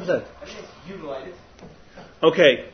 Okay.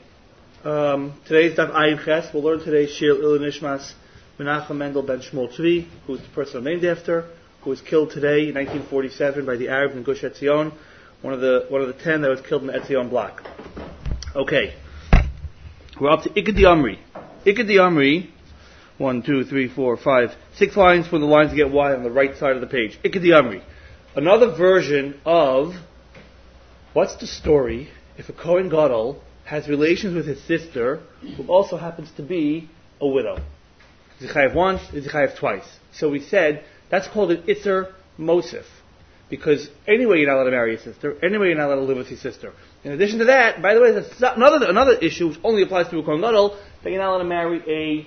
Today's Daf Ayin Ches. We'll learn today Shir Il Nishmas Menachem Mendel ben Shmuel Tzvi, who is the person I'm named after, who was killed today in 1947 by the Arabs in Gush Etzion, one of the 10 that was killed in the Etzion block. Okay. We're up to Ikad Amri. Ikad Amri, 1, 2, 3, 4, 5, 6 lines from the lines that get wide on the right side of the page. Ikad Amri. Another version of what's the story if a Kohen Gadol has relations with his sister, who also happens to be a widow. Is he chayav once? Is he chayav twice? So we said that's called an Isser Mosif, because anyway you're not allowed to marry your sister. Anyway you're not allowed to live with your sister. In addition to that, by the way, there's another issue which only applies to a Kohen Gadol, that you're not allowed to marry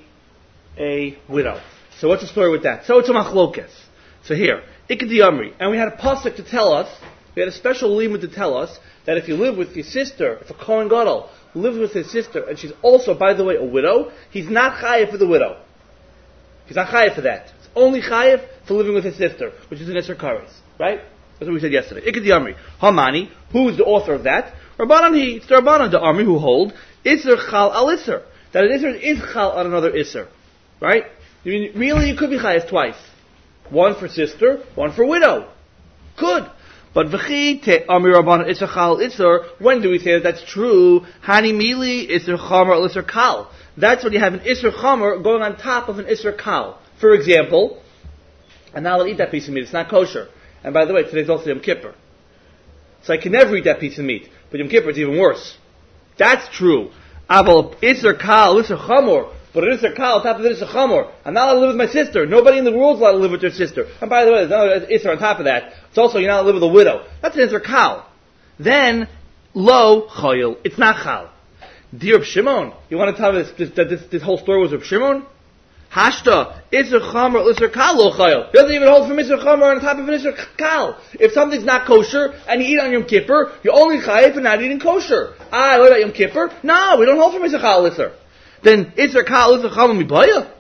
a widow. So what's the story with that? So it's a machlokes. So here, Ikad Amri, and we had a pasuk to tell us. We had a special limud to tell us that if you live with your sister, if a Kohen Gadol lives with his sister, and she's also, by the way, a widow, he's not chayav for the widow. He's not chayav for that. It's only chayav for living with his sister, which is an Isser Kares. Right? That's what we said yesterday. Ikad Amri. Hamani, who is the author of that? Rabbanan he. It's the Rabbanan, the Amri, who hold Isser Chal al Isser. That an Isser is Chal on another Isser. Right? I mean, really, you could be chayav twice. One for sister, one for widow. Good. But v'chi te amir rabbanan isser chal isser. When do we say that that's true? Hani mili isser chamer al isser kal. That's when you have an isser chamer going on top of an isser kal. For example, and now I'll eat that piece of meat. It's not kosher. And by the way, today's also Yom Kippur, so I can never eat that piece of meat. But Yom Kippur is even worse. That's true. Aval isser kal isser chamer. But it is a kal on top of it is a chamor. I'm not allowed to live with my sister. Nobody in the world is allowed to live with their sister. And by the way, there's another isser on top of that. It's also you're not allowed to live with a widow. That's an isser kal. Then lo choyel. It's not chal. Dear Reb Shimon, you want to tell me that this whole story was Reb Shimon? Hashta isser chamor isser kal lo choyel. It doesn't even hold from isser chamor on top of an isser kal. If something's not kosher and you eat on Yom Kippur, you're only chayav for not eating kosher. What about Yom Kippur? No, we don't hold from isser kal isser. Then Isser Kal Isser Chal Mibaya?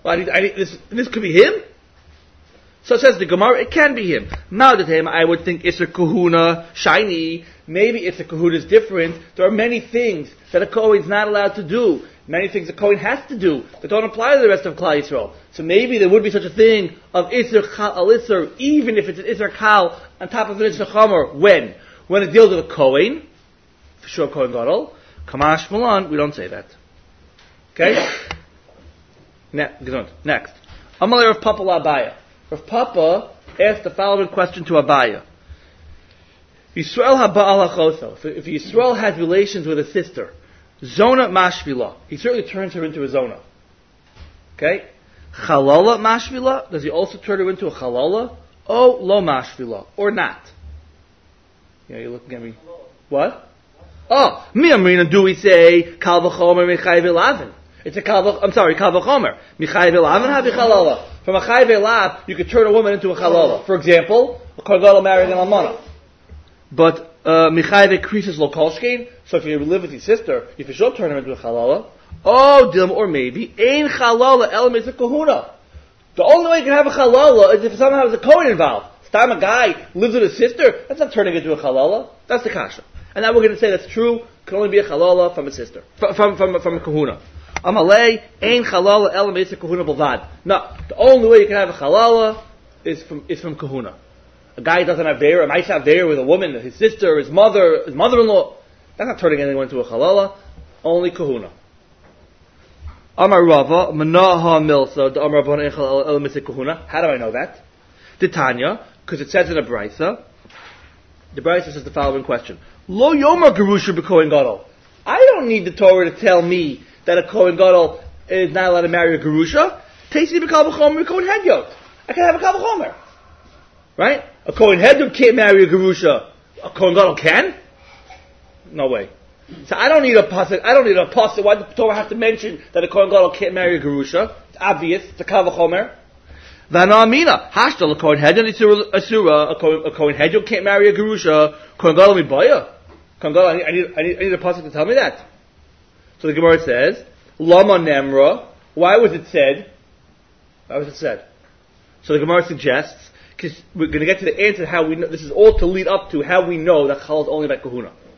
This could be him? So says the Gemara, it can be him. Ma'adatem, I would think Isser Kahuna, shiny. Maybe Isser Kahuna is different. There are many things that a Kohen is not allowed to do. Many things a Kohen has to do that don't apply to the rest of Klal Yisrael. So maybe there would be such a thing of Isser Kal Al Isser, even if it's an Isser Kal on top of an Isser Chomer. When? When it deals with a Kohen, for sure Kohen Gadol. Kamash Malan, we don't say that. Okay? Next. Amalei Rav Papa Abaya. Rav Papa asked the following question to Abaya. Yisrael ha'ba'al ha'choso. If Yisrael has relations with a sister, zona mashvila. He certainly turns her into a zona. Okay? Chalala mashvila. Does he also turn her into a chalala? Oh, lo mashvila. Or not? Yeah, you're looking at me. What? Oh, mi amrina, do we say kal v'chomer mechayv elavin? It's a kal v'chomer. Michayv elavin havi chalala. From a chayv elav, you could turn a woman into a chalala. For example, a kohen gadol married an almana. But michayv ekrisis lo kolshkein. So if you live with your sister, you for sure turn her into a chalala. Oh, dilma, or maybe ein chalala el mitzvah kahuna. The only way you can have a chalala is if somehow there's a kohen involved. If time a guy lives with his sister, that's not turning into a chalala. That's the kasha. And now we're going to say that's true. Can only be a chalala from a sister, from a kahuna. Amalei ein chalala el mitzvah kahuna b'vad. No, the only way you can have a chalala is from kahuna. A guy doesn't have veir, a might have veir with a woman, his sister, his mother, his mother-in-law. That's not turning anyone into a chalala. Only kahuna. Amar Rava manaha milsa the Amar Rabban echal el mitzvah kahuna. How do I know that? The Tanya, because it says in a brisa. The brisa says the following question: Lo yomer gerusha b'kohen gadol. I don't need the Torah to tell me that a kohen gadol is not allowed to marry a gerusha. Teisi b'kal v'chomer kohen hedyot. I can have a kal v'chomer, right? A kohen hedyot can't marry a gerusha. A kohen gadol can? No way. So I don't need a pasuk. Why does the Torah have to mention that a kohen gadol can't marry a gerusha? It's obvious. It's a kal v'chomer. V'anamina hashtal a kohen hedyot asura. A kohen hedyot can't marry a gerusha. Kohen gadol mibaya. Kohen gadol. I need a pasuk to tell me that. So the Gemara says, Lama Nemra. Why was it said? So the Gemara suggests, because we're going to get to the answer how we know, this is all to lead up to how we know that Chal is only about kahuna.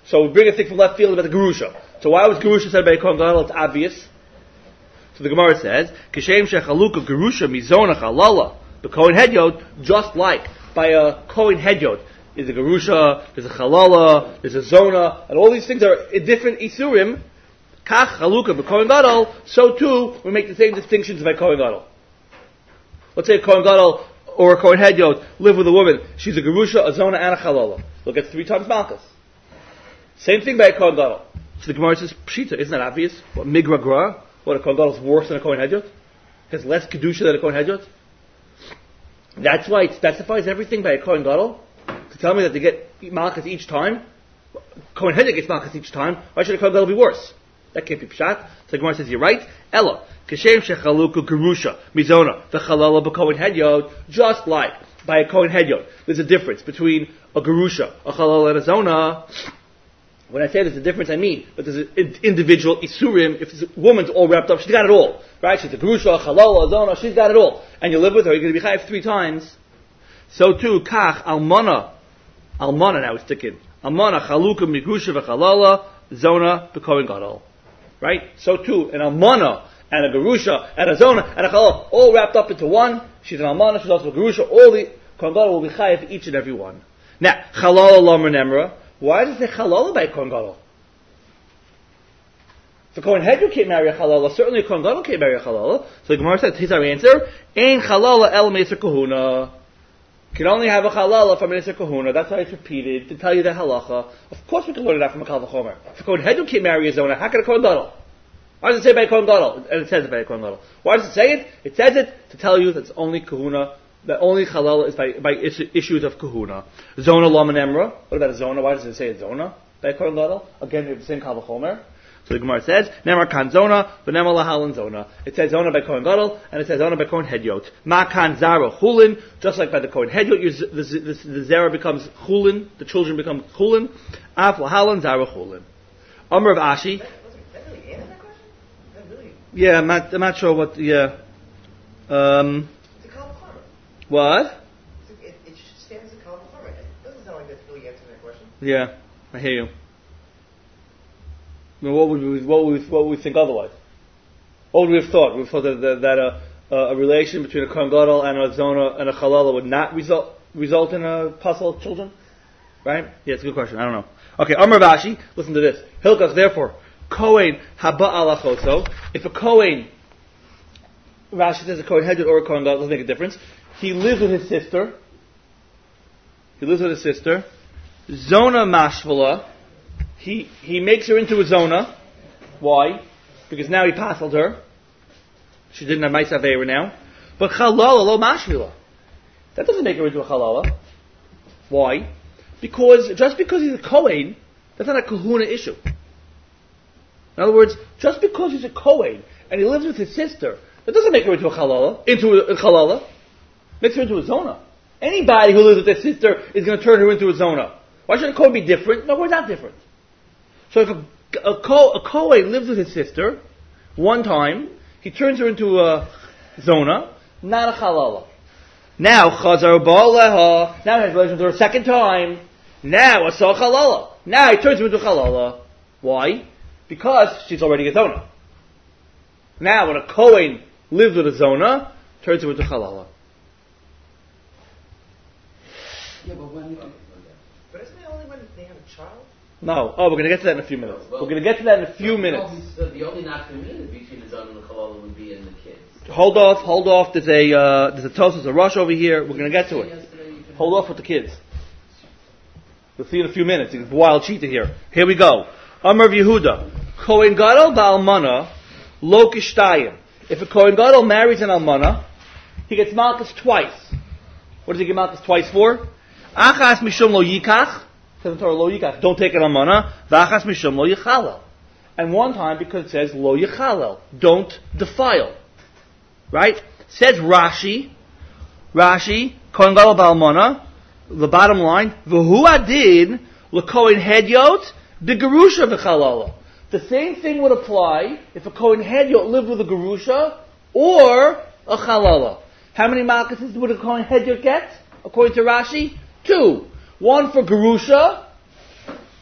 So we bring a thing from left field about the Gerusha. So why was Gerusha said by a Kohen Gadol? It's obvious. So the Gemara says, Kishem shechaluka Gerusha mizona chalala, the Kohen Hedyot, just like by a Kohen Hedyot, is a Gerusha, there's a Chalala, there's a Zona, and all these things are different Isurim. Kach Chaluka b'Kohen Gadol, so too we make the same distinctions by Kohen Gadol. Let's say a Kohen Gadol or a Kohen Hedyot live with a woman. She's a Gerusha, a Zona, and a Chalala. Look at 3 times Malchus. Same thing by a Kohen Gadol. So the Gemara says, Pshita, isn't that obvious? What Migra Gra? What, a Kohen Gadol is worse than a Kohen Hedyot? Has less Kedusha than a Kohen Hedyot? That's why it specifies everything by a Kohen Gadol. To tell me that they get Malchus each time, Kohen Hedyot gets Malchus each time, why should a Kohen Gadol be worse? That can't be pshat. So the Gemara says, you're right. Ella, Keshem shechaluku Gerusha, Mizona, v'chalala b'Kohen Hedyot, just like by a Kohen Hedyot. There's a difference between a Gerusha, a Chalala, and a Zona. When I say there's a difference, I mean, but there's an individual Isurim. If this woman's all wrapped up, she's got it all. Right? She's a Gerusha, a Chalala, a Zona, she's got it all. And you live with her, you're going to be chayav 3 times. So too, Kach, Almana now is sticking. Almana, Chaluka, Migrusha, v'Chalala, Zona, b'Kohen Gadol. Right? So too, an Almana, and a Gerusha, and a Zona, and a Chalala, all wrapped up into one. She's an Almana, she's also a Gerusha, all the Kohen Gadol will be chayav each and every one. Now, Chalala, Lamer, Nemra, why does it say Chalala by Kohen Gadol? If a Kohen Hedyot can't marry a Chalala, certainly a Kohen Gadol can't marry a Chalala. So the Gemara says, here's our answer, Ein Chalala el Meiser Kahuna. Can only have a Chalala from Meiser Kahuna. That's why it's repeated, to tell you the halacha. Of course we can learn that from a Kal V'chomer. If a Kohen Hedyot can't marry a Zona, how can a Kohen Gadol? Why does it say by a Kohen Gadol? And it says it by a Kohen Gadol. Why does it say it? It says it to tell you that it's only Kahuna, that only Chalala is by issues of Kahuna. Zona Laman Emra. What about a Zona? Why does it say it's Zona by a Kohen Gadol? Again, we have the same Kal V'chomer. So the Gemara says, Nemar kan Zona, v'nemar lahalan Zona. It says Zona by Kohen Gadol, and it says Zona by Kohen Hedyot. Ma kan Zara Chulin, just like by the Kohen Hedyot, the Zara becomes Chulin, the children become Chulin. Af lahalan Zara Chulin. Amr of Ashi. That really answer that question? That really? Yeah, I'm not sure what, yeah. It's a Kal V'chomer. What? It stands as a Kal V'chomer. It doesn't sound like that's really answering that question. Yeah, I hear you. I mean, what would we think otherwise? What would we have thought? We have thought that a relation between a Kohen Gadol and a Zona and a Chalala would not result in a puzzle of children? Right? Yeah, it's a good question. I don't know. Okay, Amar Vashi, listen to this. Hilchas, therefore, Kohen haba alachoso. If a Kohen, Rashi says a Kohen Hedyot or a Kohen Gadol, doesn't make a difference. He lives with his sister. Zona mashvala. He makes her into a Zona. Why? Because now he passled her. She didn't have Ma'aseh Aveira now. But Chalala lo mashvila. That doesn't make her into a Chalala. Why? Because just because he's a Kohen, that's not a Kahuna issue. In other words, just because he's a Kohen and he lives with his sister, that doesn't make her into a Chalala. Makes her into a Zona. Anybody who lives with their sister is going to turn her into a Zona. Why should a Kohen be different? No, we're not different. So if a Kohen lives with his sister, one time, he turns her into a Zona, not a Chalala. Now, Chazar Ba'aleha, now he has relations with her a second time, now a Chalala. Now he turns her into a Chalala. Why? Because she's already a Zona. Now when a Kohen lives with a Zona, turns her into a Chalala. Yeah, but isn't it only when they have a child? No. Oh, we're going to get to that in a few minutes. We're going to get to that in a few minutes. The only nafkamina between the Zon and the Chalala would be in the kids. Hold off. There's a toast, there's a rush over here. We're going to get to it. Hold off with the kids. We'll see in a few minutes. It's a wild cheetah here. Here we go. Amar of Yehuda. Kohen Gadol ba'almana lo kishtayim. If a Kohen Gadol marries an almana, he gets malchus twice. What does he get malchus twice for? Achas mishum lo yikach. Says in Torah, lo yikach, don't take an almana. V'achas mishum lo yichalel. And one time because it says lo yichalel, don't defile. Right? Says Rashi, Kohen Gadol ba'almana, the bottom line, v'hu adin l'kohen hedyot b'gerusha v'chalala. The same thing would apply if a Kohen Hedyot lived with a Gerusha or a Chalala. How many malchuses would a Kohen Hedyot get? According to Rashi? 2. One for Gerusha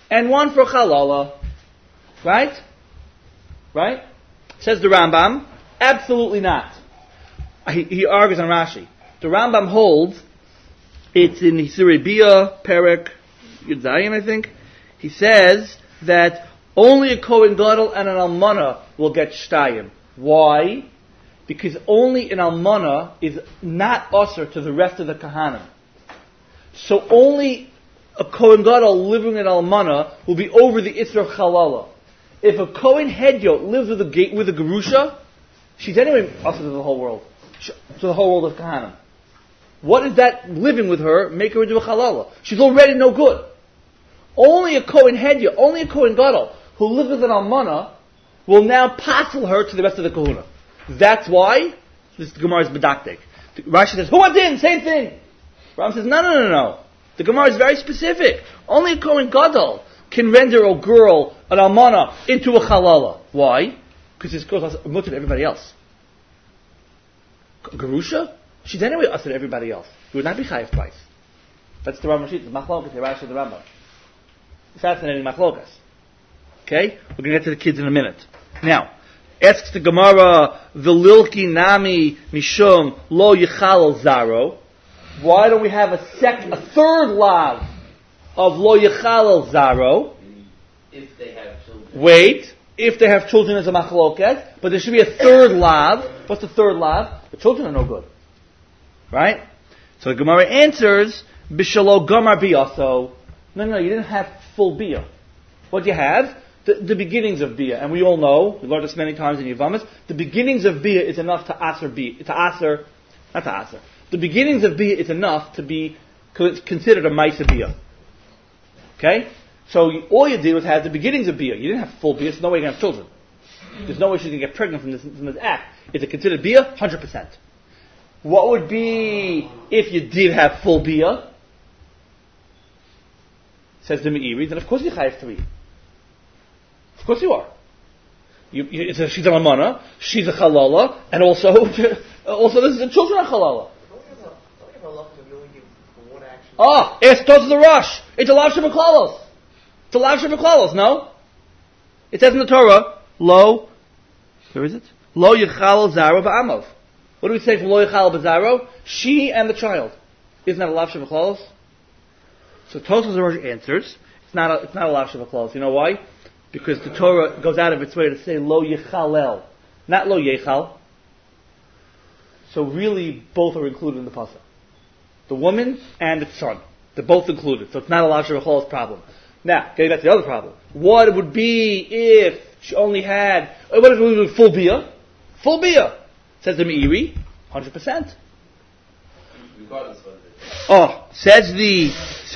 and one for Chalala. Right? Right? Says the Rambam, absolutely not. He argues on Rashi. The Rambam holds, it's in Hisirei Bia, Perek, Yud Zayin, I think. He says that only a Kohen Gadol and an Almana will get Shtayim. Why? Because only an Almana is not usher to the rest of the Kahanim. So only a Kohen Gadol living in Almana will be over the Isra of Chalala. If a Kohen Hedyo lives with a Gerusha, she's anyway usher to the whole world. To the whole world of Kahanim. What is that living with her make her into a Chalala? She's already no good. Only a Kohen Hedya, only a Kohen Gadol who lives with an Almana will now passel her to the rest of the Kahuna. That's why this Gemara is bedaktik. Rashi says, who in? Same thing. Ram says, no. The Gemara is very specific. Only a Kohen Gadol can render a girl, an Almana, into a Chalala. Why? Because this girl is mutter to everybody else. Gerusha? She's anyway usher to everybody else. It would not be chayiv twice. That's the Rambam Shita, the Machlokas, the Rashi, the Rambam. Fascinating Machlokas. Okay? We're going to get to the kids in a minute. Now, asks the Gemara, V'lilki nami mishum lo yichal zaro. Why don't we have a third lav of lo yichal zaro? If they have children. Wait. If they have children as a machloket, but there should be a third lav. What's the third lav? The children are no good. Right? So the Gemara answers, Bishalo Gamar Biyaso. No, you didn't have full Biyah. What you have? The beginnings of Biyah. And we all know, we learned this many times in Yavamas, the beginnings of Biyah is enough to aser Biyah. The beginnings of Biyah is enough to be considered a Maisa Biyah. Okay? So all you did was have the beginnings of Biyah. You didn't have full Biyah, there's no way you're going to have children. There's no way she's going to get pregnant from this act. Is it considered Biyah? 100%. What would be if you did have full Biyah? Says the Meiri, then of course you chayav 3. Of course you are. She's an Almana, she's a Chalala, and also the children are Chalala. It's Tos the Rush. It's a Lav Shebeklalos. It's a Lav Shebeklalos, no? It says in the Torah, where is it? Lo Yichal Zaro Ba'amav. What do we say for Lo Yichal B'Zaro? She and the child. Isn't that a Lav Shebeklalos? So Tosfos Rosh answers, it's not a Lav Shebeklalos. You know why? Because the Torah goes out of its way to say Lo Yichalel, not Lo Yechal. So really, both are included in the pasuk. The woman and the son. They're both included. So it's not a Lav Shebeklalos problem. Now, getting back to the other problem. What it would be if she only had, what if it was full Biyah? Full Biyah. Says the Meiri, 100%. Regardless of it. Says the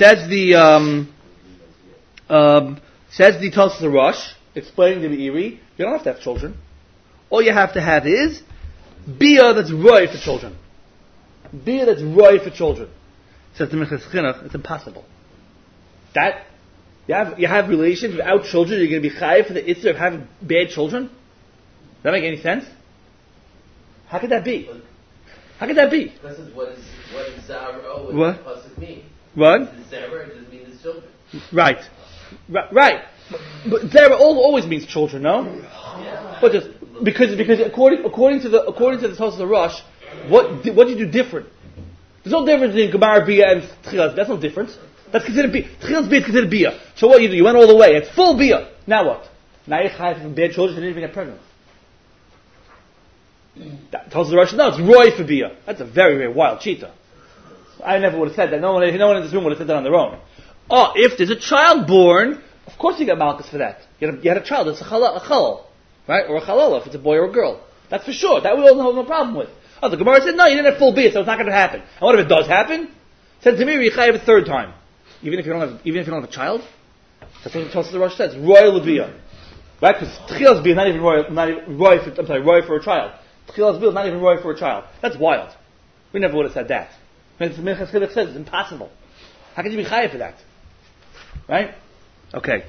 Tosfos Rosh, explaining the Meiri, you don't have to have children. All you have to have is Biyah that's roy for children. Biyah that's roy for children. Says the Minchas Chinuch, it's impossible. That you have relations without children, you're going to be chayav for the issue of having bad children? Does that make any sense? How could that be? How could that be? Because what is Zaro and what pasuk mean? What? Zara doesn't mean his children. Right. But Zara always means children, no? Yeah. But just because according to the Tosfos Rosh, what did you do different? There's no difference between Gemar Biyah and Tchilas. That's no difference. That's considered Biyah. Tchilas Biyah is considered Biyah. So what you do? You went all the way. It's full Biyah. Now what? Now you're chayav from bad children. You didn't even get pregnant. That tells the Rosh, no, it's Roy for Biyah. That's a very, very wild cheetah. I never would have said that. No one in this room would have said that on their own. If there's a child born, of course you get malchus for that. You had a child, it's a chalal, right? Or a chalala, if it's a boy or a girl. That's for sure. That we all have no problem with. The Gemara said, no, you didn't have full Biyah, so it's not going to happen. And what if it does happen? Said to me, you chayav a third time. Even if you don't have a child? That's what the Tosfos Rosh says. Royal Biyah. Right? Because Tchilas Biyah is not even roy for a child. Tchilas Biyah is not even roy for a child. That's wild. We never would have said that. Minchas Chinuch says it's impossible. How can you be chayav for that? Right? Okay.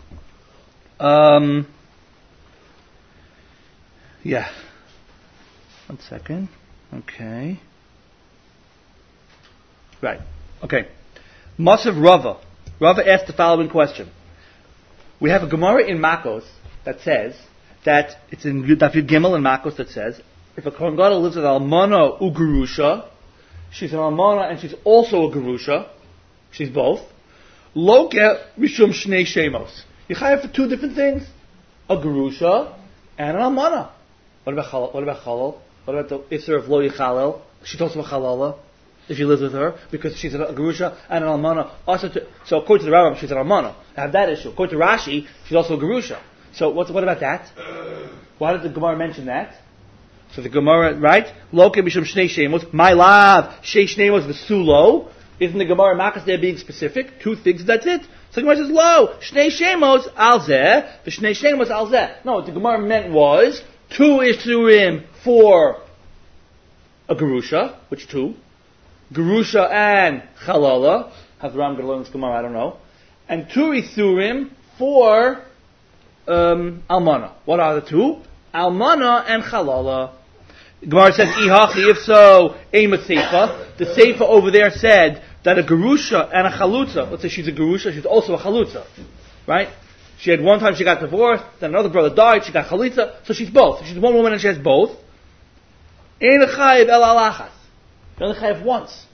Yeah. 1 second. Okay. Right. Okay. Masav Rava. Rava asked the following question. We have a Gemara in Makos that says that it's in Daf Yud Gimel in Makos that says if a Kohen Gadol lives with Almana Ugerusha, she's an Almana and she's also a Gerusha, she's both. Loke Mishum Shnei Shemos. You chayav for two different things, a Gerusha and an Almana. What about Chalal? What about the Isser of Lo Yichalel? She talks about Chalala if he lives with her because she's a Gerusha and an Almana. So according to the Rambam, she's an Almana. I have that issue. According to Rashi, she's also a Gerusha. So what about that? Why did the Gemara mention that? So the Gemara, right? Loke Mishum Shnei Shemos. My love, Shei Shneimos V'sulo. Isn't the Gemara Makas there being specific? Two things, that's it. So the Gemara says, lo, Shnei Shemos al zeh, v'Shnei Shemos al zeh. No, what the Gemara meant was, two Isurim for a Gerusha, which two? Gerusha and Chalala. How's the Ram going to learn this Gemara? I don't know. And two Isurim for Almana. What are the two? Almana and Chalala. Gemara says, Ihachi, if so, Ema Seifa. The Seifa over there said that a Gerusha and a Chalutza, let's say she's a Gerusha, she's also a Chalutza. Right? She had one time she got divorced, then another brother died, she got Chalitza, so she's both. She's one woman and she has both. Ein chayiv el alachas. You only chayiv once.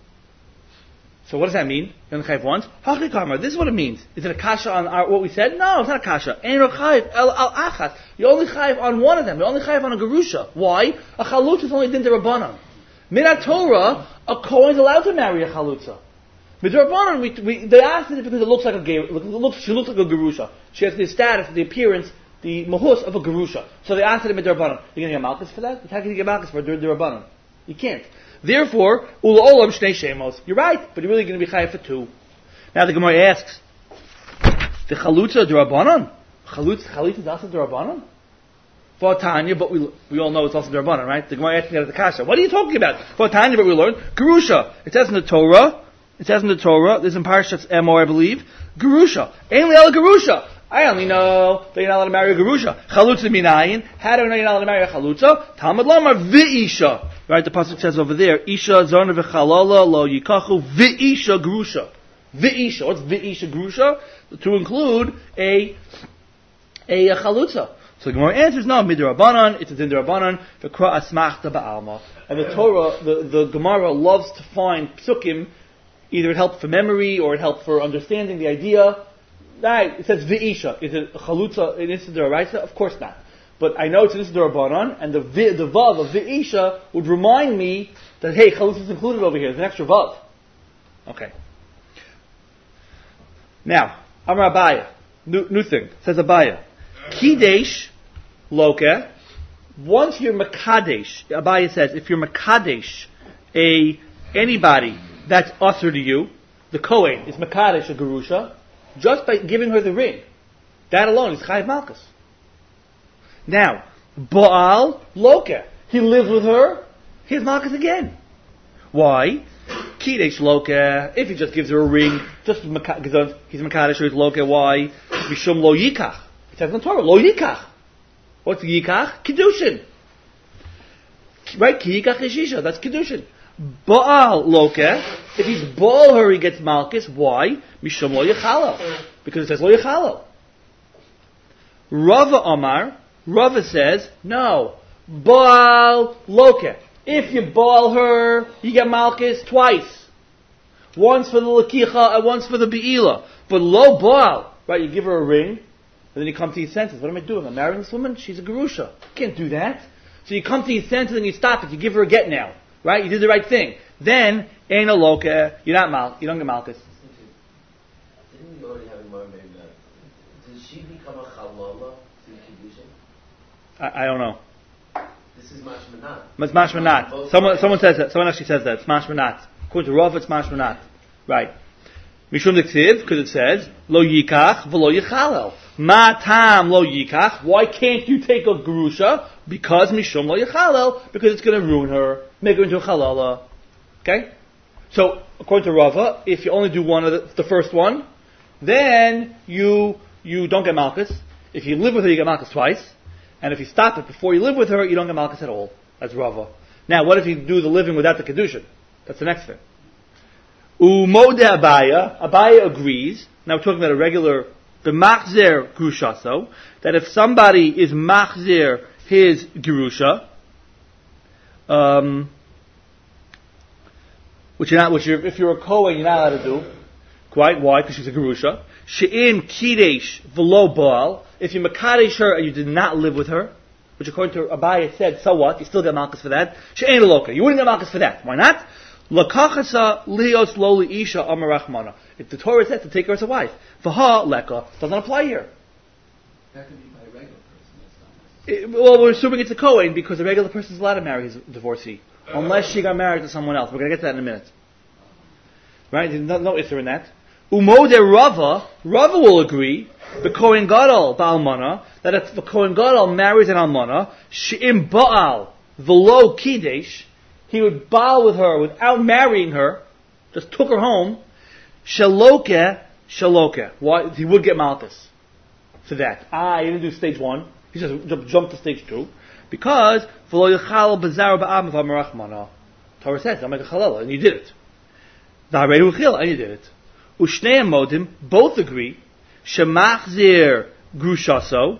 So what does that mean? You only chayiv once? Hachi kamar, this is what it means. Is it a kasha on what we said? No, it's not a kasha. Ein chayiv el alachas. You only chayiv on one of them. You only chayiv on a Gerusha. Why? A Chalutza is only din derabanan. Minat Torah, a Kohen is allowed to marry a Chalutza. Midrabanan, they asked it because it looks like she looks like a Gerusha. She has the status, the appearance, the mahus of a Gerusha. So they asked it in Midrabanan. You're going to get Malchus for that? How can you get Malchus for Midrabanan? You can't. Therefore, Ula Olam Shnei Shemos. You're right, but you're really going to be chayav for two. Now the Gemara asks, the Chalutza Durabanan? Chalutza is also Durabanan? For Tanya, but we all know it's also Durabanan, right? The Gemara asking that at the Kasha. What are you talking about? For Tanya, but we learned Gerusha. It says in the Torah, this is in Parashat Emor, I believe, Gerusha. Ain't el Gerusha. I only know that you're not allowed to marry a Gerusha. Chalutza minayin. How do I know you're not allowed to marry a Chalutza? Talmud Lamar v'isha. Right, the pasuk says over there, Isha zona v'chalala lo yikachu v'isha Gerusha. V'isha. What's v'isha Gerusha? To include a Chalutza. So the Gemara answers, no, midrabanan, it's a din derabanan, v'kra asmachta ba'alma. And the Torah, the Gemara loves to find psukim. Either it helped for memory or it helped for understanding the idea. Right, it says v'isha. Is it a chalutza in Issa D'Oraisa? Of course not. But I know it's in Issa D'Rabanan, and the vav of v'isha would remind me that, hey, chalutza is included over here. There's an extra vav. Okay. Now, Amar Abaya. New thing. Says Abaya. Kidesh loke. Once you're Makadesh, Abaya says, if you're Makadesh, anybody that's usher to you, the Kohen is Makadesh a Gerusha, just by giving her the ring. That alone is Chayiv Malchus. Now, Baal Loke, he lives with her, he has Malchus again. Why? Kidesh Loke, if he just gives her a ring, just because he's Makadesh or he's Loke, why? Mishum Lo Yikach. It says in the Torah, Lo Yikach. What's Yikach? Kedushin. Right? Ki Yikach Yeshisha, that's Kedushin. Baal Loke, if he's Baal her, he gets Malchus. Why? Mishum Lo Yechalel. Because it says Lo Yechalel. Rava Amar, Rava says, no. Baal Loke. If you Baal her, you get Malchus twice. Once for the Lakicha and once for the Be'ila. But Lo Baal, right, you give her a ring, and then you come to your senses. What am I doing? I'm marrying this woman? She's a Gerusha. You can't do that. So you come to your senses and you stop it. You give her a get now. Right? You did the right thing. Then, ain't a loka, you don't get Malchus. Didn't you already have a Gemara named that? Does she become a Chalala through Kiddushin? I don't know. This is Mashmanat. It's Mashmanat. Someone says that. Someone actually says that. It's Mashmanat. According to Rav, it's Mashmanat. Right. Mishum Diktiv, because it says, Lo Yikach v'lo Yichalel. Ma tam lo Yikach. Why can't you take a Gerusha? Because Mishum Lo Yichalel. Because it's going to ruin her. Make her into a Chalala. Okay? So, according to Rava, if you only do one of the first one, then you don't get Malchus. If you live with her, you get Malchus twice. And if you stop it before you live with her, you don't get Malchus at all. That's Rava. Now, what if you do the living without the Kedushin? That's the next thing. Umode Abaya. Abaya agrees. Now we're talking about a regular b'machzer grushaso, that if somebody is machzer his gerusha, if you're a Kohen, you're not allowed to do. Quite. Why? Because she's a gerusha. She'in kidesh v'lo baal. If you makadesh her and you did not live with her, which according to Abaye said, so what? You still get malchus for that. She'ein aloka. You wouldn't get malchus for that. Why not? Lakachasa lios loli isha amarachmana. If the Torah says to take her as a wife, v'ha leka doesn't apply here. That could be by a regular person. That's not Well, we're assuming it's a Kohen because a regular person is allowed to marry his divorcee, unless she got married to someone else. We're going to get to that in a minute. Right? There's no issue in that. Umode Rava will agree, the Kohen Gadol ba'almana, that if the Kohen Gadol marries an almana, she'im ba'al v'lo kidesh, he would baal with her without marrying her, just took her home, shaloke. Why? He would get malchus for that. He didn't do stage 1. He just jumped to stage 2. Because, v'lo yachal b'zar ba'am v'amarachmana. Torah says, don't make a chalala, and you did it. V'harehu chil, and you did it. Ushnei modim, both agree, shemachzir grushaso,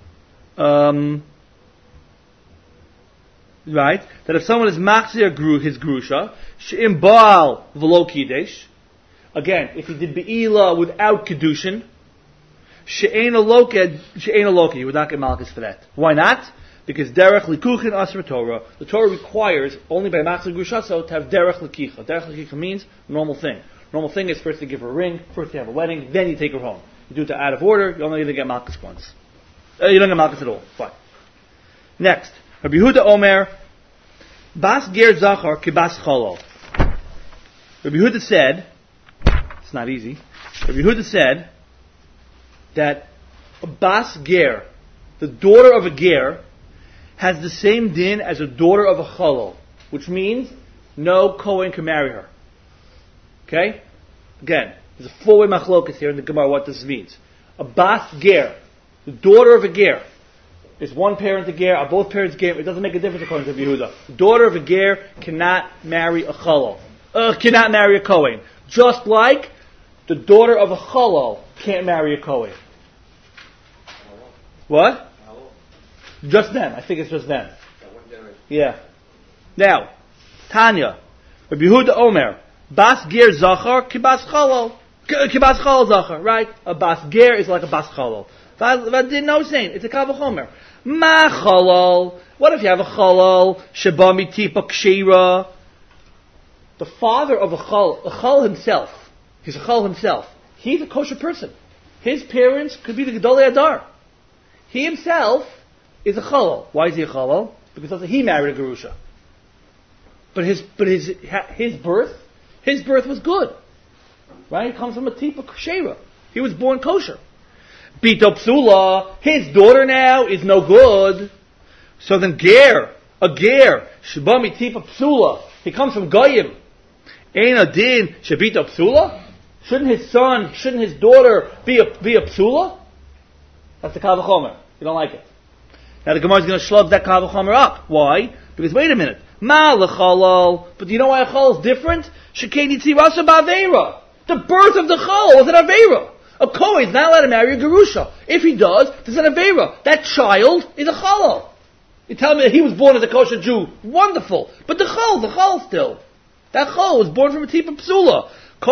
right, that if someone is machzir his grusha, she'im baal v'lo kidesh, again, if he did be'ila without kedushin, she'ein aloki, he would not get malchus for that. Why not? Because derech likuchin asr Torah, the Torah requires only by machzir grushaso to have derech likicha. Derech likicha means normal thing. Normal thing is first to give her a ring, first to have a wedding, then you take her home. You do it out of order, you only get malchus once. You don't get malchus at all. Fine. Next, Rabbi Yehuda Omer, Bas ger zachar ki bas cholol. Rabbi Yehuda said, it's not easy, Rabbi Yehuda said that a bas ger, the daughter of a ger, has the same din as a daughter of a cholol, which means no Kohen can marry her. Okay? Again, there's a four-way machlokas here in the Gemara what this means. A bas ger, the daughter of a ger, is one parent a ger, are both parents ger, it doesn't make a difference according to Yehuda. The daughter of a ger cannot marry a cholol. Cannot marry a Kohen. Just like the daughter of a cholol can't marry a Kohen. What? Just them. I think it's just them. Yeah. Now, Tanya, Rabbi Yehuda Omer, Bas ger zachar ki bas cholol. Ki bas cholol zachar, right? A bas ger is like a bas cholol. But didn't know saying it's a kal v'chomer. Ma cholol. What if you have a cholol sheba mitipa kshira? The father of a chol himself, he's a chol himself. He's a kosher person. His parents could be the Gedolei Adar. He himself is a cholol. Why is he a cholol? Because he married a gerusha. But his birth was good. Right? He comes from a tipa kshera. He was born kosher. Bito psula, his daughter now is no good. So then a ger, shibami tipa psula, he comes from goyim. Ein adin shebito psula? Shouldn't his daughter be a psula? That's the kal v'chomer. You don't like it. Now the Gemara is going to slug that kal v'chomer up. Why? Because wait a minute. Ma lechalal. But you know why a chal is different? Shekeni tzirasa ba'aveira. The birth of the chal was an aveira. A Kohen is not allowed to marry a gerusha. If he does, there's an aveira. That child is a chalal. You tell me that he was born as a kosher Jew. Wonderful. But the chal still. That chal was born from a tipa psula.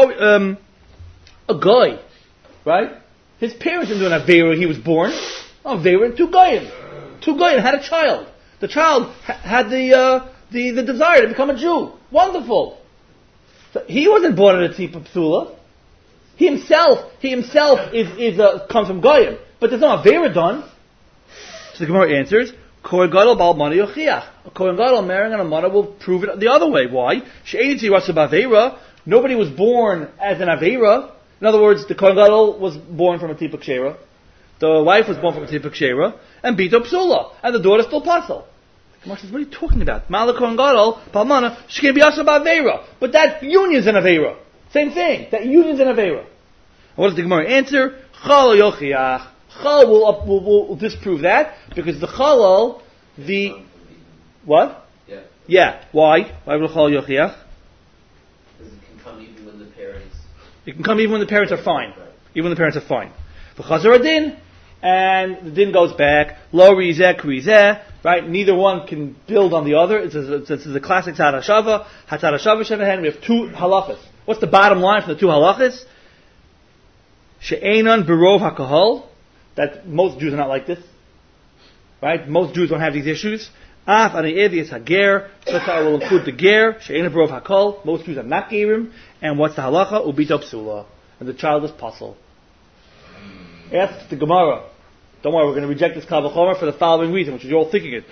A guy, right? His parents didn't do an aveira when he was born. Aveira and two goyim had a child. The child had the desire to become a Jew. Wonderful. So he wasn't born in a tipa psula. He himself comes from goyim, but there's no aveira done. So the Gemara answers, Kohen Gadol bal mana yochiach. A Kohen Gadol marrying an almana will prove it the other way. Why? She'eni tzirasa ba'aveira. Nobody was born as an aveira. In other words, the Kohen Gadol was born from a tipa kshera. The wife was born from a tipa kshera, and bito psula, and the daughter still pasal. The Gemara says, what are you talking about? Mala Kohen Gadol bal mana she'en biyasa ba'aveira. But that union's an aveira. Same thing. That union's an aveira. And what does the Gemara answer? Chal yochiach. Chal will disprove that because the chalal, what? Yeah. Why? Why will chal yochiach? Because it can come even when the parents. It can come even when the parents are fine. Right. Even when the parents are fine. V'chazar adin, and the din goes back. Lo rizeh krizeh, right? Neither one can build on the other. It's a classic Hatzad Hashava. Hatzad Hashava Shevehen. We have two halachas. What's the bottom line from the two halachas? She'enan berov hakahol. That most Jews are not like this, right? Most Jews don't have these issues. Af ani evius hager. So I will include the ger. She'enan berov hakol. Most Jews are not gerim. And what's the halacha? Ubito psula. And the child is puzzle. Ask the Gemara. Don't worry, we're going to reject this Kal V'chomer for the following reason, which is you're all thinking it.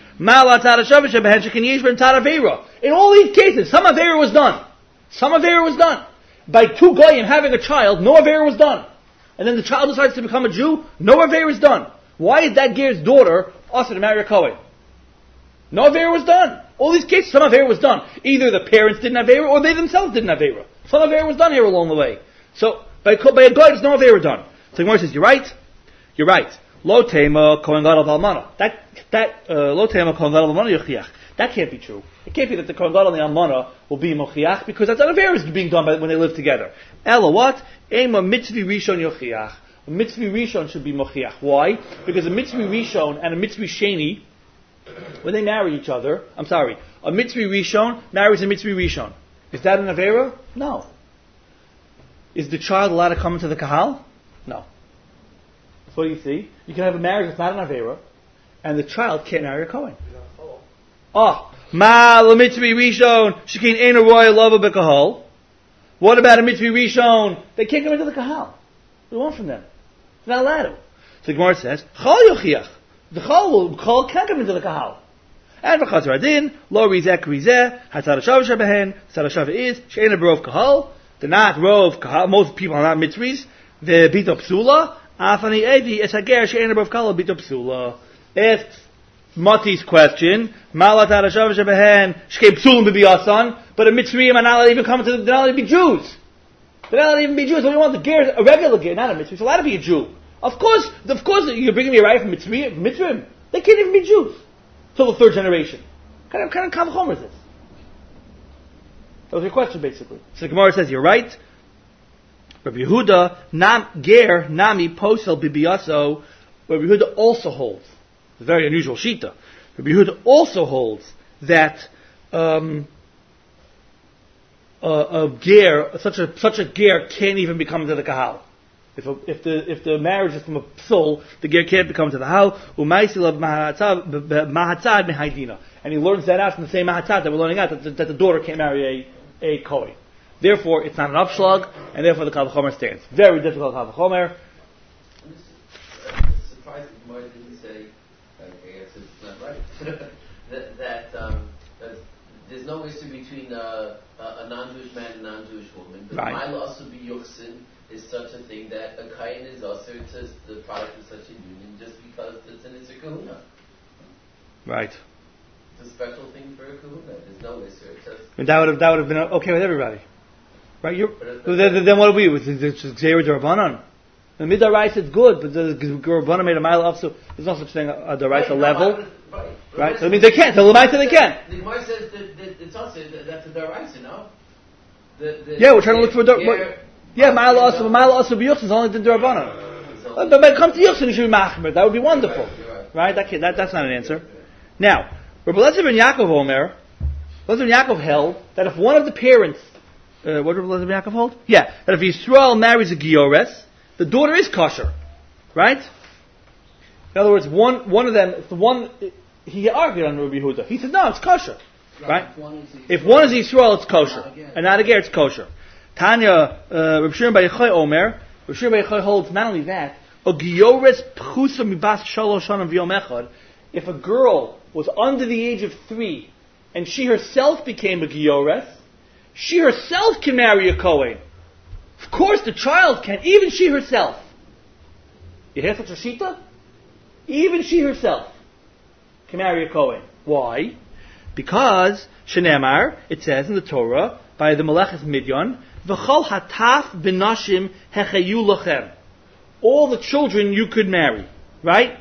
In all these cases, some Avera was done. Some Avera was done. By two Goyim having a child, no Avera was done. And then the child decides to become a Jew, no Avera is done. Why is that Ger's daughter also to marry a Kohen? No Avera was done. All these cases, some Avera was done. Either the parents didn't have Avera, or they themselves didn't have Avera. Some Avera was done here along the way. So, by a Goy, there's no Avera done. So the Gemara says, you're right. You're right. Lo tema kohen gadol v'almana. Lo tema kohen gadol v'almana yochiach. That can't be true. It can't be that the kohen gadol and the almana will be mochiach because that's not a being done when they live together. Ella what? Ema mitzvi rishon yochiach. A mitzvi rishon should be mochiach. Why? Because a mitzvi rishon and a mitzvi sheni, when they marry each other, a mitzvi rishon marries a mitzvi rishon. Is that an avera? No. Is the child allowed to come into the kahal? No. So what do you see? You can have a marriage that's not an Avera, and the child can't marry a Kohen. Ma la mitzvi rishon, shekin ein a royal lova b'kahal. What about a mitzvi rishon? They can't come into the kahal. What do you want from them? They're not allowed to. So the Gemara says, chal yochiach. The chal can't come into the kahal. And v'chazar adin, lo rizeh krizeh, hatzad hashava shebehen, hatzad hashava is, she'ein a barov kahal. They're not rov kahal, most people are not mitzvahs. The bito psula, afani evi es hager she'ein above kala bito psula. If Mati's question, malat harashav shebehen shkei psulim b'biyasan, but a mitzvahim are not allowed to even come to, they're not allowed to be Jews. They're not allowed to even be Jews. So we want the ger, a regular ger, not a mitzvah. It's allowed to be a Jew. Of course, you're bringing me a right from mitzvahim. They can't even be Jews till the third generation. What kind of Kal V'chomer is this? That was your question, basically. So the Gemara says, you're right. Rabbi Yehuda, ger, nami, posel, bibiyaso. Rabbi Yehuda also holds, it's a very unusual shita. Rabbi Yehuda also holds that a ger, such a ger can't even become into the kahal. If the marriage is from a psul, the ger can't become to the hal. Umaisilav mahatzad mehaydina, and he learns that out from the same mahatzad that we're learning out that the daughter can't marry a kohen. Therefore, it's not an upshlag, and therefore the Kal V'chomer stands. Very difficult Kal V'chomer. I'm surprised that Gemara didn't say, I guess it's not right, that there's no issue between a non-Jewish man and a non-Jewish woman. But Right. Mila also be Yuchsin is such a thing that a Kayin is also to the product of such a union just because it's an Isser Kahuna. Right. It's a special thing for a Kahuna. There's no Isser. It's just... And that would have been okay with everybody. Right? Then what do we do? It's just Gzeira D'Rabbanan. The Midarais is good, but the Rabbanan made a mile up, so there's no such thing a Daraisa level. Right? So it means they can't. So Lamaisa they can. The Gemara says that it's also that's a Daraisa, no? Yeah, we're trying to look for Mile also B'Yuchsin is only the D'Rabbanan. But when it comes to Yuchsin, you should be Machmer. That would be wonderful. Right? That's not an answer. Now, Rabbi Eliezer ben Yaakov Omer, Eliezer ben Yaakov held that if one of the parents, what did Rabbi Eliezer ben Yaakov hold? Yeah, that if Yisrael marries a Giores, the daughter is kosher. Right? In other words, one of them, he argued on Rabbi Yehuda. He said, no, it's kosher. Right? If one is Yisrael, it's kosher. And not a ger, it's kosher. Tanya, Rabbi Shimon bar Yochai Omer, Rabbi Shimon bar Yochai holds not only that, a Giores pchusa mibas shalosh shanam v'yom echad, if a girl was under the age of 3 and she herself became a Giores, she herself can marry a Kohen. Of course the child can, even she herself. You hear such a shita? Even she herself can marry a Kohen. Why? Because, Shenemar, it says in the Torah, by the Melechus Midyan, V'chol hataf b'nashim hechayu lachem. All the children you could marry. Right?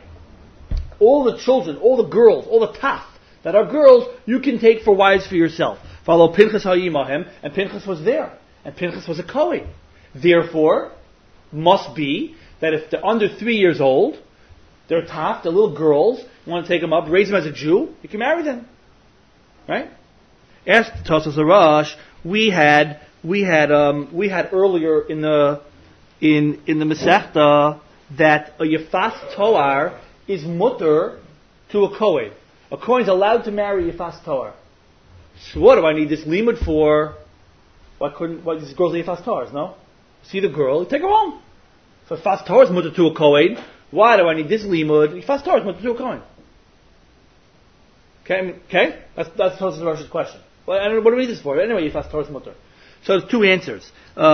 All the children, all the girls, all the taf that are girls, you can take for wives for yourself. Follow Pinchas ha'imahem, and Pinchas was there. And Pinchas was a Kohen. Therefore, must be that if they're under 3 years old, they're tough, they're little girls, you want to take them up, raise them as a Jew, you can marry them. Right? Asked Tosas Arash, we had earlier in the Masechta that a Yefas Toar is mutter to a Kohen. A Kohen is allowed to marry a Yefas Toar. So what do I need this limud for? Why these girls are Yefas Toars, no? See the girl, take her home. So Yefas Toar is mutter to a Kohen. Why do I need this limud? Yefas Toar is mutter to a Kohen. Okay? That's Tosas Arash's question. Well, I don't know what do we need this for. Anyway, Yefas Toar is mutter. So there's two answers.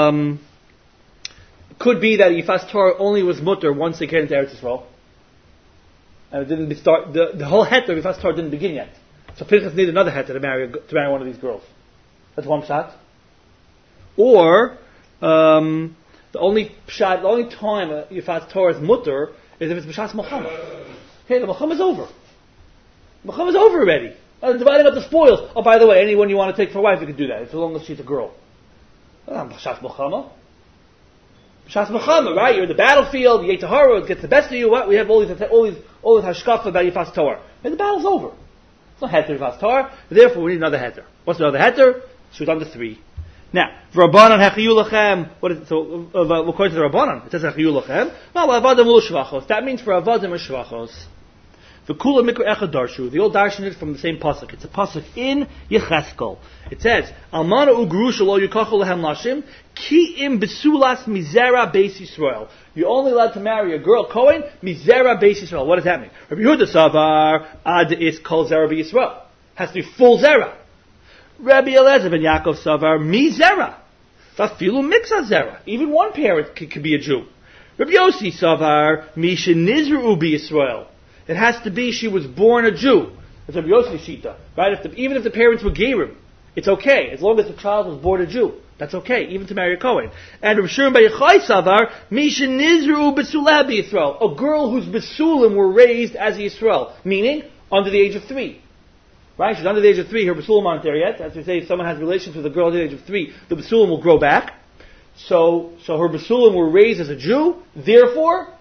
Could be that Yefas Torah only was mutter once they came into Eretz Yisrael, and it didn't start. The whole heter of Yefas Torah didn't begin yet. So Pinchas needed another heter to marry one of these girls. That's one pshat. Or the only time Yefas Torah is mutter is if it's b'shas Milchama. Okay, the Milchama is over. Milchama is over already. Dividing up the spoils. Oh, by the way, anyone you want to take for a wife, you can do that, as long as she's a girl. B'shas Milchama. B'shas Milchama, right? You're in the battlefield, the Yetzer Hara gets the best of you, what? We have all these hashkafa about Yefas Torah. And the battle's over. It's not heter Yefas Torah, therefore we need another heter. What's another heter? She was under 3. Now, Rabbanan Hechayu Lachem, according to the Rabbanan, it says Hechayu Lachem, Avadim U'Shvachos. That means for Avadim and Shvachos. The Kula Mikra Echad Darshu, the old darshan is from the same pasuk. It's a pasuk in Yecheskel. It says, Almana u'Gerusha lo yukachu lehem nashim, ki im besulas mizera beis Yisrael. You're only allowed to marry a girl Kohen, mizera beis Yisrael. What does that mean? Rabbi Yehuda Savar, ad is kol zera beis Yisrael. Has to be full zera. Rabbi Eliezer ben Yaakov Savar, mizera. Vafilu miksa zera. Even one parent could be a Jew. Rabbi Yossi Savar, misha nizru bi Yisrael. It has to be she was born a Jew. That's Rabbi Yossi Shita, right? Even if the parents were Gerim, it's okay as long as the child was born a Jew. That's okay, even to marry a Kohen. And Rabbi Shimon bar Yochai Savar, Misha Nizru Besulah Yisrael, a girl whose Besulim were raised as a Yisrael, meaning under the age of 3. Right? She's under the age of 3. Her Besulim aren't there yet. As we say, if someone has relations with a girl under the age of 3, the Besulim will grow back. So her Besulim were raised as a Jew. Therefore.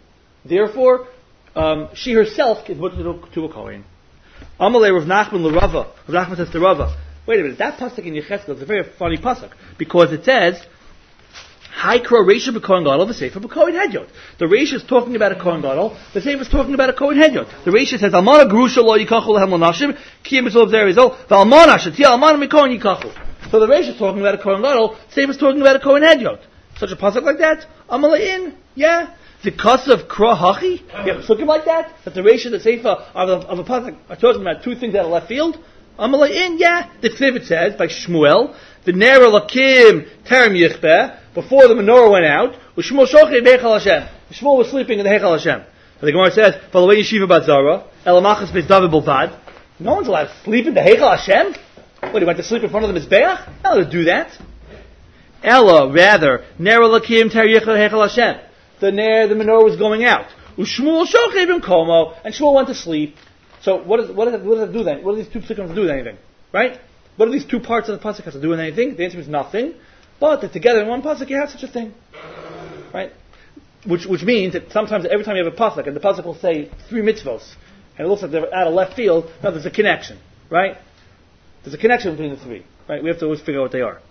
She herself is mutter to a Kohen. Amalei Rav Nachman l'Rava. Rav Nachman says to Rava, wait a minute, that pasuk in Yecheskel is a very funny pasuk, because it says, Haikra Reisha b'Kohen Gadol, the Sefer b'Kohen Hedyot. The Reisha is talking about a Kohen Gadol, the Sefer is talking about a Kohen Hedyot. The Reisha says, Almana Gerusha lo yikachu lehem l'nashim, ki mitzvot zeh rizol, v'almana shetia almana mikohen yikachu. So the Reisha is talking about a Kohen Gadol, the Sefer is talking about a Kohen Hedyot. Such a pasuk like that? Amalei in? Yeah. The cause of Kra Hachi? You have a psukim like that? That the Reisha, the Sefer of a pasuk are talking about two things out of left field? Amalei in? Yeah. The Tzivit says, by Shmuel, the Ner Lakim Terem Yichbeh, before the menorah went out, Shmuel Shochei B'Heichal Hashem. Shmuel was sleeping in the Heichal Hashem. And the Gemara says, Following Yeshiva Bat Zara, Elamachas Beis David Bolvad. No one's allowed to sleep in the Heichal Hashem? What, he went to sleep in front of the Mizbeach? Not allowed to do that. Ella, rather, Ner Lakim Terem Yichbeh Heichal Hashem. The menorah was going out. Ushmuel Shochei B'Komo, and Shmuel went to sleep. So what does it do then? What do these two psukim do with anything? Right? What do these two parts of the pasuk have to do with anything? The answer is nothing. But that together in one pasuk you have such a thing. Right? Which means that sometimes every time you have a pasuk, and the pasuk will say 3 mitzvos, and it looks like they're out of left field, now there's a connection. Right? There's a connection between the 3. Right? We have to always figure out what they are.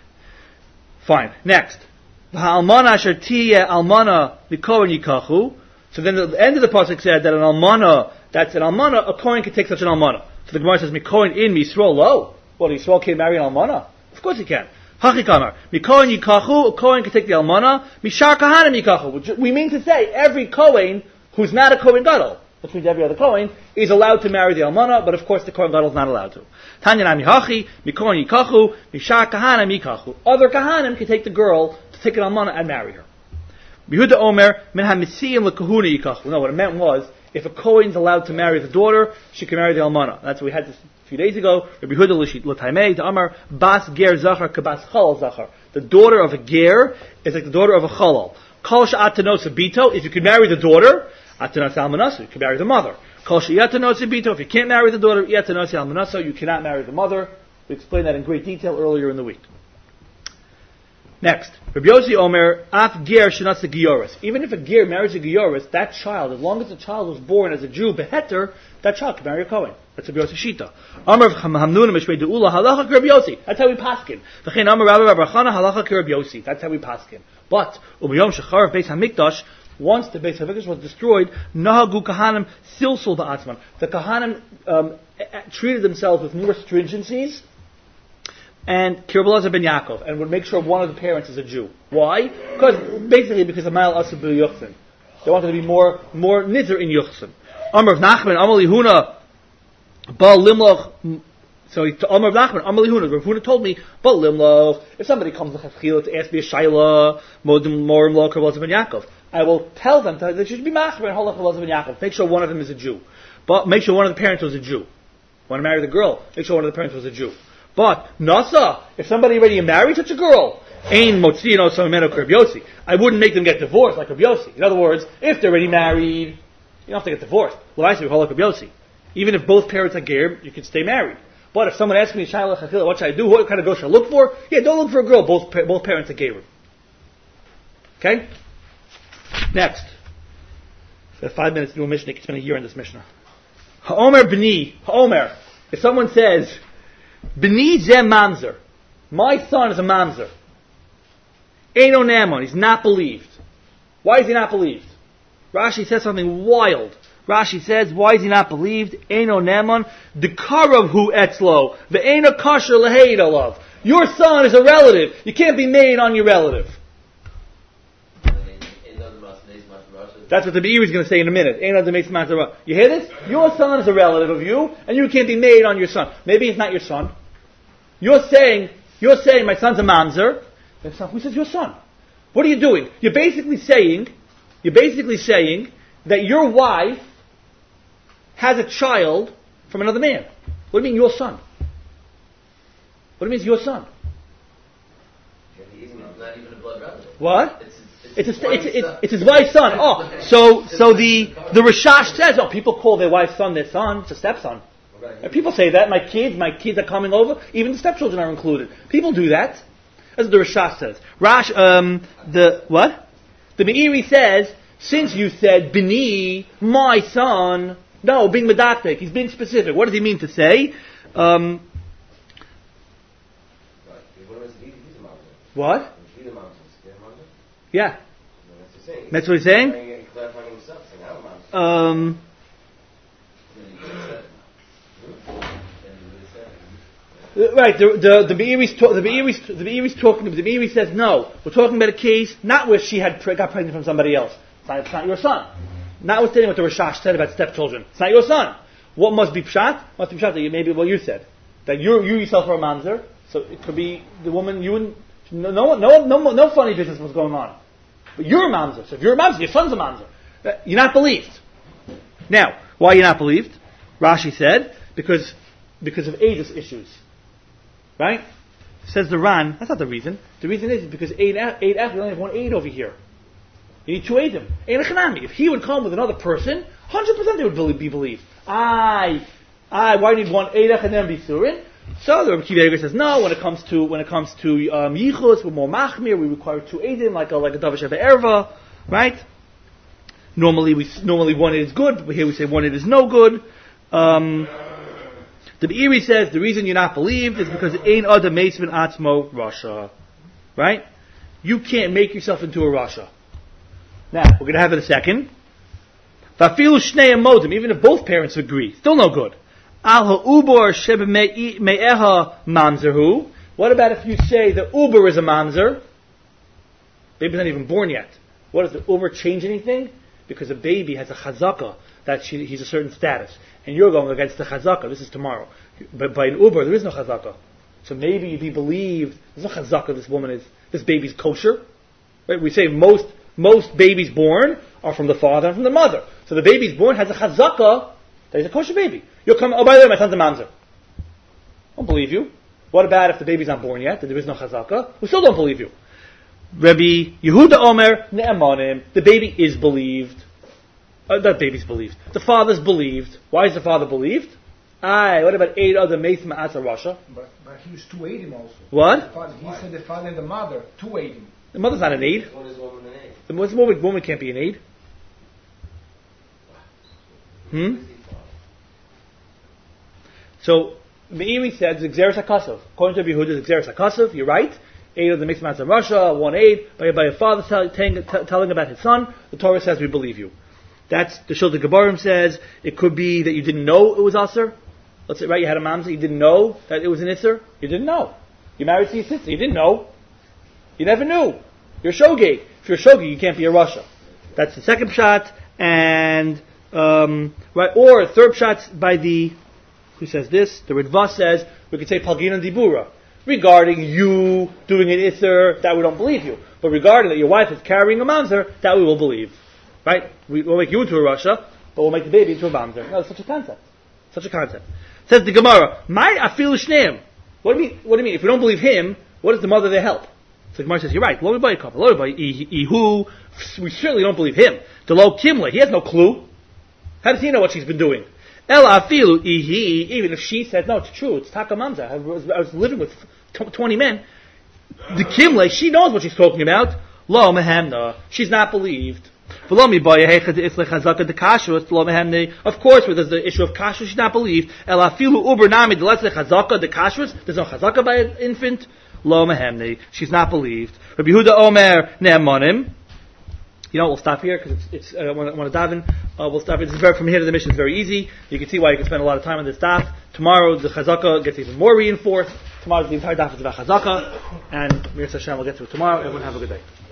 Fine. Next. Almana shartiya almana mikohen yikachu. So then the end of the pasuk said that an almana, a Kohen can take such an almana. So the Gemara says mikohen in Yisrael lo. Well, Yisrael can marry an almana? Of course he can. Hachikamar mikohen yikachu, a Kohen can take the almana. Mishar kahanim yikachu. Which we mean to say every Kohen who's not a Kohen Gadol, which means every other Kohen, is allowed to marry the almana, but of course the Kohen Gadol is not allowed to. Tanya nami hachi mikohen yikachu mishar kahanim yikachu. Other kahanim can take the girl to take an almana and marry her. Yehuda Omer min hamisiyim lekahuna yikachu. No, what it meant was, if a Kohen is allowed to marry the daughter, she can marry the almana. That's what we had this a few days ago. Rabbi Yehuda l'taimei the Amar bas ger zachar kabas chalal zachar. The daughter of a ger is like the daughter of a chalal. Kol she'atanos bito. If you can marry the daughter, atanos almanaso, you can marry the mother. Kol she'atanos bito. If you can't marry the daughter, atanos almanaso, you cannot marry the mother. We explained that in great detail earlier in the week. Next, Rabbi Yossi Omer, Af Ger Shenatz Gioris. Even if a Ger marries a Gioris, that child, as long as the child was born as a Jew, beheter, that child can marry a Kohen. That's Rabbi Yossi Shita. Amar Hamnuna Mishmei Deula Halacha Rabbi Yossi. That's how we paskin. V'chein Amar Rabbi Chana Halacha Rabbi Yossi. That's how we paskin. But Ubiyom Shecharav Beis Hamikdash, once the Beis Hamikdash was destroyed, Nahagu Kahanim Silsul Ba'atzman. The Kahanim treated themselves with more stringencies, and Kirbelazar ben Yaakov, and would make sure one of the parents is a Jew. Why? Because of Ma'al Asab Yuchsin. They wanted to be more nizzer in Yuchsin. Amar of Nachman, Amal Yehuna, Baal Limloch. So Amar of Nachman, Amal Yehuna. Rav Huna told me, Baal Limloch. If somebody comes to Chafchila to ask me a Shaila, Morim Lo Kirbelazar ben Yaakov, I will tell them that they should be Machmer and Holach Kirbelazar ben Yaakov. Make sure one of them is a Jew. But make sure one of the parents was a Jew. Want to marry the girl? Make sure one of the parents was a Jew. But Nasa, if somebody already married such a girl, Ein Motzino Samemeno Rabbi Yossi, I wouldn't make them get divorced like Rabbi Yossi. In other words, if they're already married, you don't have to get divorced. Well, I say we call it Rabbi Yossi. Even if both parents are ger, you can stay married. But if someone asks me, Shaila Chachila, what should I do? What kind of girl should I look for? Yeah, don't look for a girl. Both parents are ger. Okay. Next, we have 5 minutes to do a Mishnah. You can spend a year in this Mishnah. Ha'omer b'ni. Ha'omer. If someone says, B'ni zeh mamzer. My son is a mamzer. Eino namon. He's not believed. Why is he not believed? Rashi says something wild. Rashi says, why is he not believed? Eino namon. Dekarav hu etzlo. Ve'eino kasher leheid alav. Your son is a relative. You can't be made on your relative. That's what the Be'er is going to say in a minute. You hear this? Your son is a relative of you, and you can't be made on your son. Maybe he's not your son. You're saying, my son's a mamzer. Who says your son? What are you doing? You're basically saying that your wife has a child from another man. What do you mean your son? What do you mean your son? He's not even a blood relative. What? It's his wife's son. Oh, so the Rashash says, people call their wife's son their son. It's a stepson. And people say that. My kids are coming over. Even the stepchildren are included. People do that. That's what the Rashash says. The Meiri says, since you said, B'ni, my son, no, being medactic, he's being specific. What does he mean to say? What? Yeah. That's what he's saying? Right, the Be'eri's talking, the Be'eri says no. We're talking about a case, not where she got pregnant from somebody else. It's not your son. Notwithstanding what the Rashash said about stepchildren. It's not your son. What must be pshat? Must be pshat that maybe what you said. That you yourself are a mamzer, so it could be the woman, no funny business was going on. But you're a mamzer. So if you're a mamzer, your son's a mamzer. You're not believed. Now, why are you not believed? Rashi said, because of ages issues. Right? Says the Ran, that's not the reason. The reason is because we only have one aid over here. You need two aidim. If he would come with another person, 100% they would be believed. Why do you need one eidach and then be surin? So the Rabbi Kiva Eger says no. When it comes to yichus, we're more machmir. We require two eidim, like a davar sheva erva, right? Normally one aid is good, but here we say one aid is no good. The Be'eri says the reason you're not believed is because ein adam meis ben atzmo rasha, right? You can't make yourself into a rasha. Now we're going to have it a second. Vafilu shnei amodim, even if both parents agree, still no good. Al ha'ubor shebe me'eha mamzerhu. What about if you say the uber is a mamzer? Baby's not even born yet. What does the uber change anything? Because a baby has a chazaka that he's a certain status, and you're going against the chazaka. This is tomorrow, but by an uber there is no chazaka. So maybe you'd be believed. There's no chazaka. This baby's kosher. Right? We say most babies born are from the father and from the mother. So the baby's born has a chazaka that he's a kosher baby. You'll come, by the way, my son's a mamzer. I don't believe you. What about if the baby's not born yet and there is no chazaka? We still don't believe you. Rabbi Yehuda Omer ne'emanim. The baby is believed. That baby's believed. The father's believed. Why is the father believed? Aye, what about 8 other Meis Ma'aseh Rasha? But he was 280 also. What? He said the father and the mother, 280. The mother's not an aid. What is woman an aid? The woman can't be an aid. So, Meiri says Xeris HaKasav. According to Yehuda, it's Xeris HaKasav. You're right. 8 of the Meis Ma'aseh Rasha, 1 aid, by a father telling about his son. The Torah says we believe you. That's the Shulchan Gebarim says. It could be that you didn't know it was Aser. Let's say, right, you had a mamzer, you didn't know that it was an Isser. You didn't know. You married to your sister, you didn't know. You never knew. You're a shogeg. If you're a shogeg, you can't be a Rasha. That's the second shot. And, right, or third shot by the, who says this? The Ritva says, we could say Palgina Dibura. Regarding you doing an Isser, that we don't believe you. But regarding that your wife is carrying a mamzer, that we will believe. Right? We'll make you into a Rasha, but we'll make the baby into a mamzer. No, it's such a concept. Such a concept. Says the Gemara, "My afil shneim." What do you mean? If we don't believe him, what does the mother there help? So the Gemara says, "You're right. Lo by couple. Lo by ihu." We certainly don't believe him. The lo kimle. He has no clue. How does he know what she's been doing? El afilu ihi. Even if she said, "No, it's true. It's taka mamza. I was living with 20 men." The kimle, she knows what she's talking about. Lo mehemna. She's not believed. Of course, where there's the issue of kashrus, she's not believed. There's no chazaka by an infant. Lo mehemne, she's not believed. Rabbi Yehuda Omer ne'emanim. You know, we'll stop here because it's I want to daven. We'll stop. It's very, from here to the mission is very easy. You can see why you can spend a lot of time on this daf. Tomorrow the chazaka gets even more reinforced. Tomorrow the entire daf is about chazaka, and Mir Hashem will get to it tomorrow. Everyone have a good day.